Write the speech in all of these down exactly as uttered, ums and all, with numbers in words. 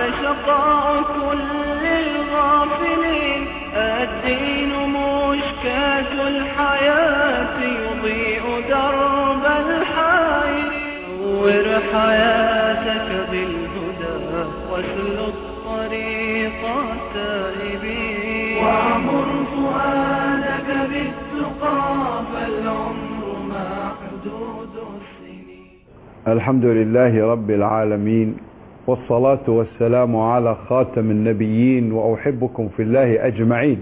شقاء كل الغافلين. الدين مشكاة الحياة يضيء درب الحائرين. نور حياتك بالهدى واسلك طريق التائبين. وعمر فؤادك بالتقى فالعمر ما حدود السنين. الحمد لله رب العالمين، والصلاة والسلام على خاتم النبيين، وأحبكم في الله أجمعين.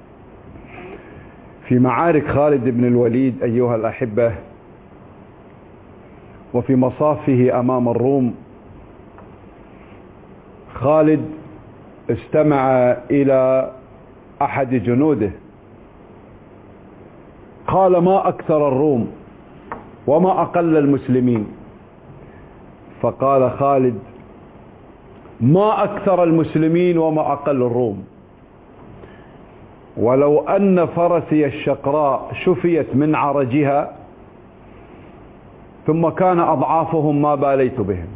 في معارك خالد بن الوليد أيها الأحبة، وفي مصافه أمام الروم، خالد استمع إلى أحد جنوده قال: ما أكثر الروم وما أقل المسلمين. فقال خالد: ما أكثر المسلمين وما أقل الروم، ولو أن فرسي الشقراء شفيت من عرجها ثم كان أضعافهم ما باليت بهم.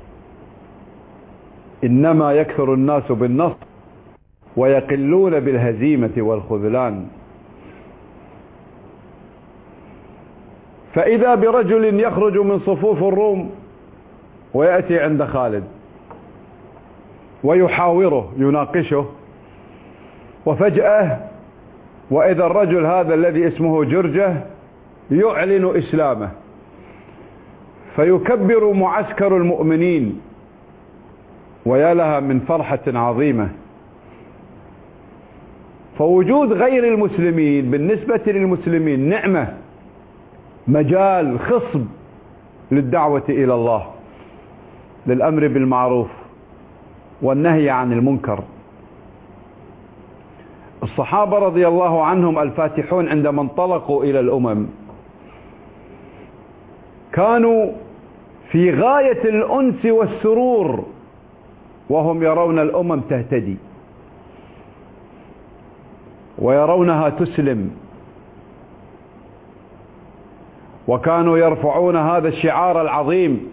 إنما يكثر الناس بالنصر ويقلون بالهزيمة والخذلان. فإذا برجل يخرج من صفوف الروم ويأتي عند خالد ويحاوره يناقشه، وفجأة وإذا الرجل هذا الذي اسمه جرجة يعلن إسلامه، فيكبر معسكر المؤمنين، ويا لها من فرحة عظيمة. فوجود غير المسلمين بالنسبة للمسلمين نعمة، مجال خصب للدعوة إلى الله، للأمر بالمعروف والنهي عن المنكر. الصحابة رضي الله عنهم الفاتحون عندما انطلقوا إلى الأمم كانوا في غاية الأنس والسرور وهم يرون الأمم تهتدي ويرونها تسلم، وكانوا يرفعون هذا الشعار العظيم: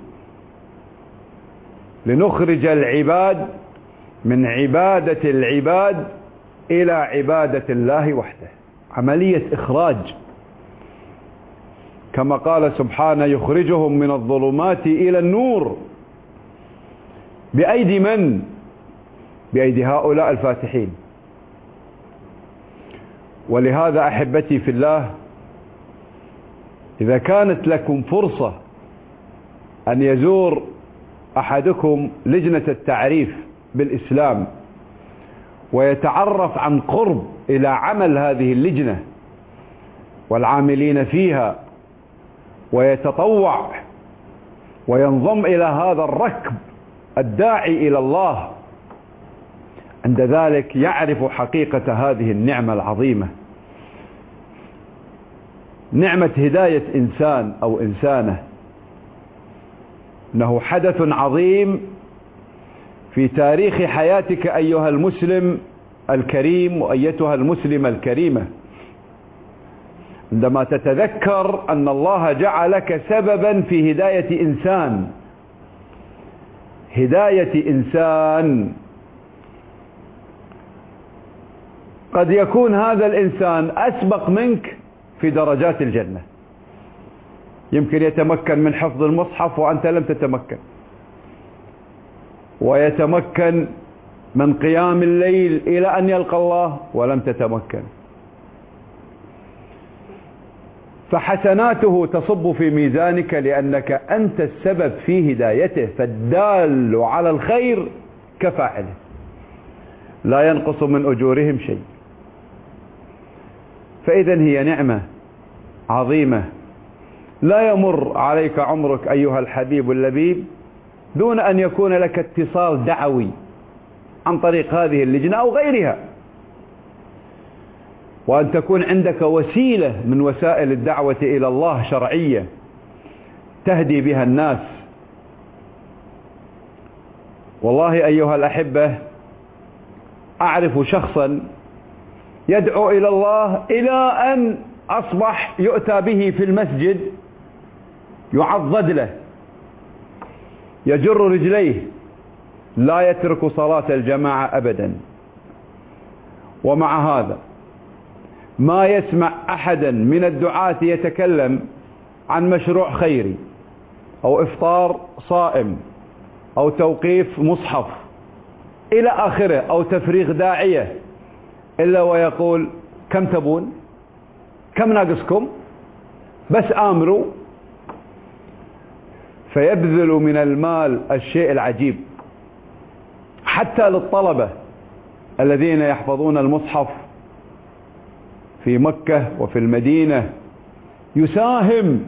لنخرج العباد من عبادة العباد إلى عبادة الله وحده. عملية إخراج، كما قال سبحانه: يخرجهم من الظلمات إلى النور. بأيدي من؟ بأيدي هؤلاء الفاتحين. ولهذا أحبتي في الله، إذا كانت لكم فرصة أن يزور أحدكم لجنة التعريف بالإسلام ويتعرف عن قرب إلى عمل هذه اللجنة والعاملين فيها، ويتطوع وينضم إلى هذا الركب الداعي إلى الله، عند ذلك يعرف حقيقة هذه النعمة العظيمة، نعمة هداية إنسان أو إنسانة. إنه حدث عظيم في تاريخ حياتك أيها المسلم الكريم وأيتها المسلمة الكريمة، عندما تتذكر أن الله جعلك سببا في هداية إنسان، هداية إنسان قد يكون هذا الإنسان أسبق منك في درجات الجنة، يمكن يتمكن من حفظ المصحف وأنت لم تتمكن، ويتمكن من قيام الليل إلى أن يلقى الله ولم تتمكن، فحسناته تصب في ميزانك لأنك أنت السبب في هدايته، فالدال على الخير كفاعله، لا ينقص من أجورهم شيء. فإذا هي نعمة عظيمة، لا يمر عليك عمرك أيها الحبيب اللبيب دون أن يكون لك اتصال دعوي عن طريق هذه اللجنة أو غيرها، وأن تكون عندك وسيلة من وسائل الدعوة إلى الله شرعية تهدي بها الناس. والله أيها الأحبة، أعرف شخصا يدعو إلى الله إلى أن أصبح يؤتى به في المسجد يعضد له، يجر رجليه لا يترك صلاة الجماعة أبدا. ومع هذا ما يسمع أحدا من الدعاة يتكلم عن مشروع خيري أو إفطار صائم أو توقيف مصحف إلى آخره أو تفريغ داعية إلا ويقول كم تبون، كم ناقصكم، بس آمروا. فيبذل من المال الشيء العجيب حتى للطلبة الذين يحفظون المصحف في مكة وفي المدينة، يساهم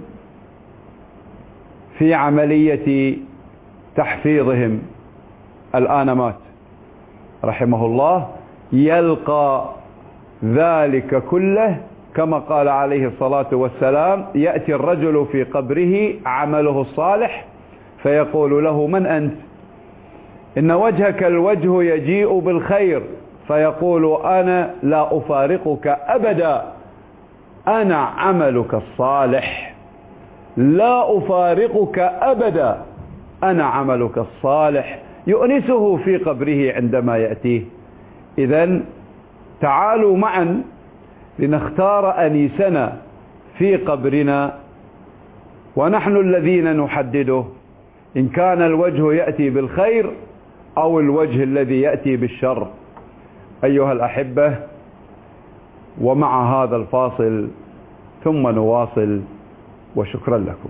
في عملية تحفيظهم. الآن مات رحمه الله، يلقى ذلك كله كما قال عليه الصلاة والسلام: يأتي الرجل في قبره عمله الصالح فيقول له: من أنت؟ إن وجهك الوجه يجيء بالخير، فيقول: أنا لا أفارقك أبدا، أنا عملك الصالح، لا أفارقك أبدا، أنا عملك الصالح. يؤنسه في قبره عندما يأتيه. إذن تعالوا معا لنختار أنيسنا في قبرنا، ونحن الذين نحدده إن كان الوجه يأتي بالخير أو الوجه الذي يأتي بالشر. أيها الأحبة، ومع هذا الفاصل ثم نواصل، وشكرا لكم.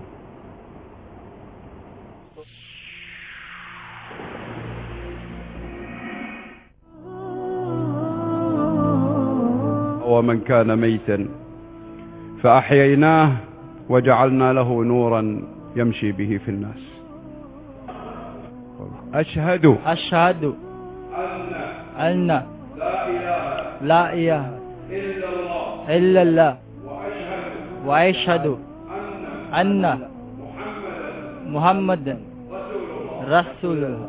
ومن كان ميتا فأحييناه وجعلنا له نورا يمشي به في الناس. أشهد أشهد أن لا إله إلا الله وأشهد أن محمدا رسول الله.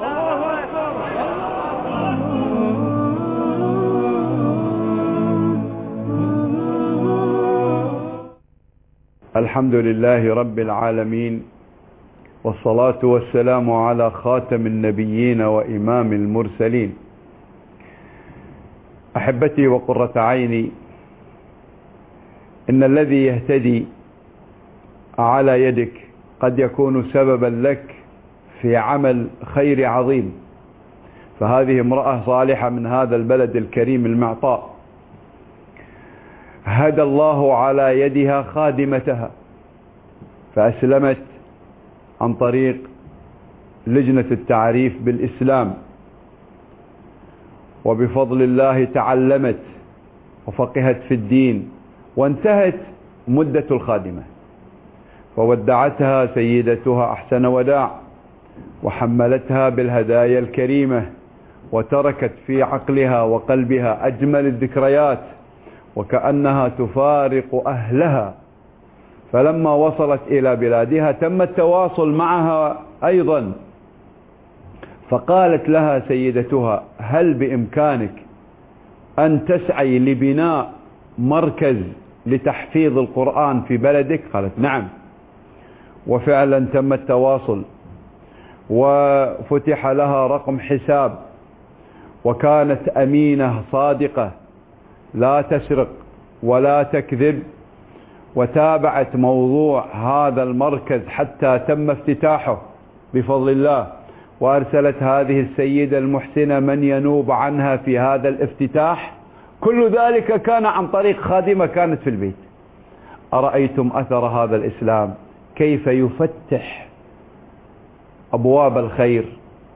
الحمد لله رب العالمين، والصلاة والسلام على خاتم النبيين وإمام المرسلين. أحبتي وقرة عيني، إن الذي يهتدي على يدك قد يكون سببا لك في عمل خير عظيم. فهذه امرأة صالحة من هذا البلد الكريم المعطاء، هدى الله على يدها خادمتها فأسلمت عن طريق لجنة التعريف بالإسلام، وبفضل الله تعلمت وفقهت في الدين، وانتهت مدة الخادمة، فودعتها سيدتها أحسن وداع، وحملتها بالهدايا الكريمة، وتركت في عقلها وقلبها أجمل الذكريات، وكأنها تفارق أهلها. فلما وصلت إلى بلادها تم التواصل معها أيضا، فقالت لها سيدتها: هل بإمكانك أن تسعي لبناء مركز لتحفيظ القرآن في بلدك؟ قالت: نعم. وفعلا تم التواصل، وفتح لها رقم حساب، وكانت أمينة صادقة لا تسرق ولا تكذب، وتابعت موضوع هذا المركز حتى تم افتتاحه بفضل الله، وأرسلت هذه السيدة المحسنة من ينوب عنها في هذا الافتتاح. كل ذلك كان عن طريق خادمة كانت في البيت. أرأيتم أثر هذا الإسلام كيف يفتح أبواب الخير؟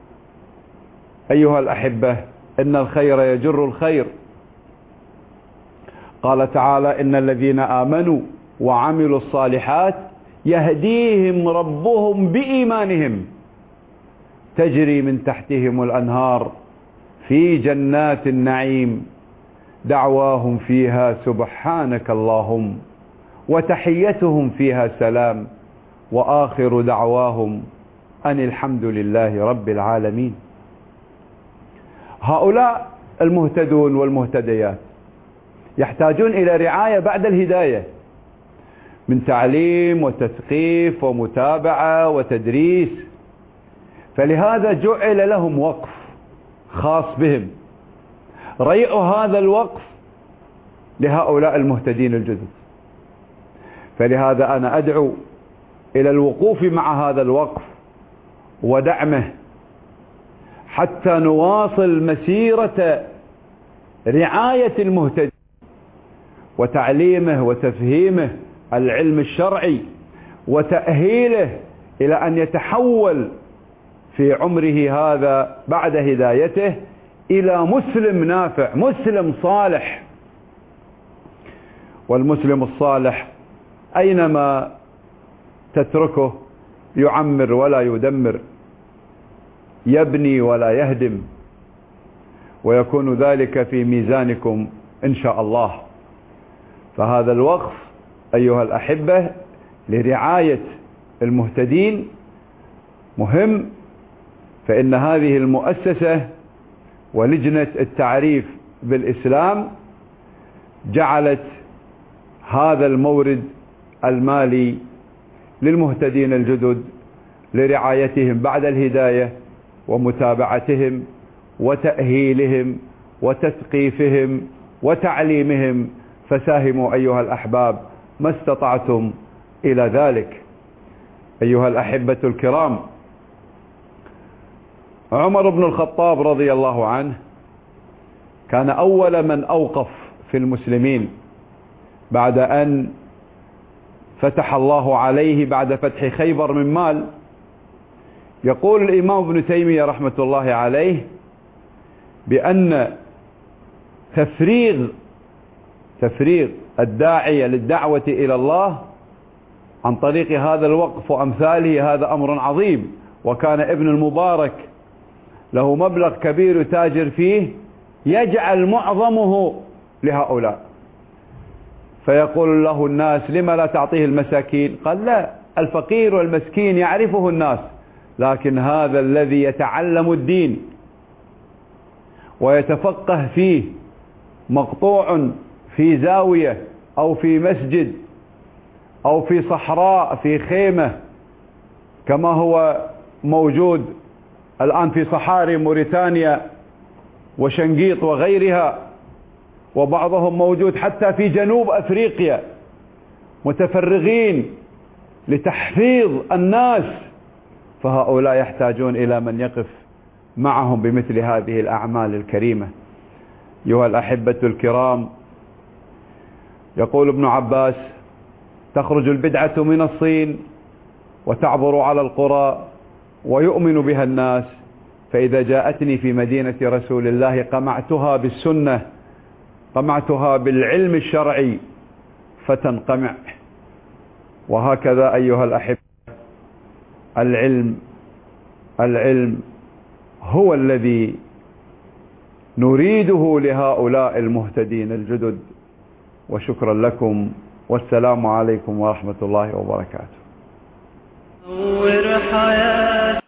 أيها الأحبة، إن الخير يجر الخير. قال تعالى: إن الذين آمنوا وعملوا الصالحات يهديهم ربهم بإيمانهم تجري من تحتهم الأنهار في جنات النعيم دعواهم فيها سبحانك اللهم وتحيتهم فيها سلام وآخر دعواهم أن الحمد لله رب العالمين. هؤلاء المهتدون والمهتديات يحتاجون إلى رعاية بعد الهداية، من تعليم وتثقيف ومتابعة وتدريس. فلهذا جعل لهم وقف خاص بهم. ريعوا هذا الوقف لهؤلاء المهتدين الجدد. فلهذا أنا أدعو إلى الوقوف مع هذا الوقف ودعمه حتى نواصل مسيرة رعاية المهتدين وتعليمه وتفهيمه العلم الشرعي وتأهيله إلى أن يتحول في عمره هذا بعد هدايته إلى مسلم نافع، مسلم صالح. والمسلم الصالح أينما تتركه يعمر ولا يدمر، يبني ولا يهدم، ويكون ذلك في ميزانكم إن شاء الله. فهذا الوقف أيها الأحبة لرعاية المهتدين مهم، فإن هذه المؤسسة ولجنة التعريف بالإسلام جعلت هذا المورد المالي للمهتدين الجدد لرعايتهم بعد الهداية ومتابعتهم وتأهيلهم وتثقيفهم وتعليمهم. فساهموا أيها الأحباب ما استطعتم إلى ذلك. أيها الأحبة الكرام، عمر بن الخطاب رضي الله عنه كان أول من أوقف في المسلمين بعد أن فتح الله عليه بعد فتح خيبر من مال. يقول الإمام ابن تيمية رحمة الله عليه بأن تفريغ تفريغ الداعية للدعوة إلى الله عن طريق هذا الوقف وأمثاله هذا أمر عظيم. وكان ابن المبارك له مبلغ كبير تاجر فيه يجعل معظمه لهؤلاء، فيقول له الناس لما لا تعطيه المساكين؟ قال لا، الفقير والمسكين يعرفه الناس، لكن هذا الذي يتعلم الدين ويتفقه فيه مقطوع في زاوية أو في مسجد أو في صحراء في خيمة كما هو موجود الآن في صحاري موريتانيا وشنقيط وغيرها، وبعضهم موجود حتى في جنوب أفريقيا متفرغين لتحفيظ الناس، فهؤلاء يحتاجون إلى من يقف معهم بمثل هذه الأعمال الكريمة. أيها الأحبة الكرام، يقول ابن عباس: تخرج البدعة من الصين وتعبر على القرى ويؤمن بها الناس، فإذا جاءتني في مدينة رسول الله قمعتها بالسنة، قمعتها بالعلم الشرعي فتنقمع. وهكذا أيها الأحبة العلم العلم هو الذي نريده لهؤلاء المهتدين الجدد. وشكرا لكم، والسلام عليكم ورحمة الله وبركاته.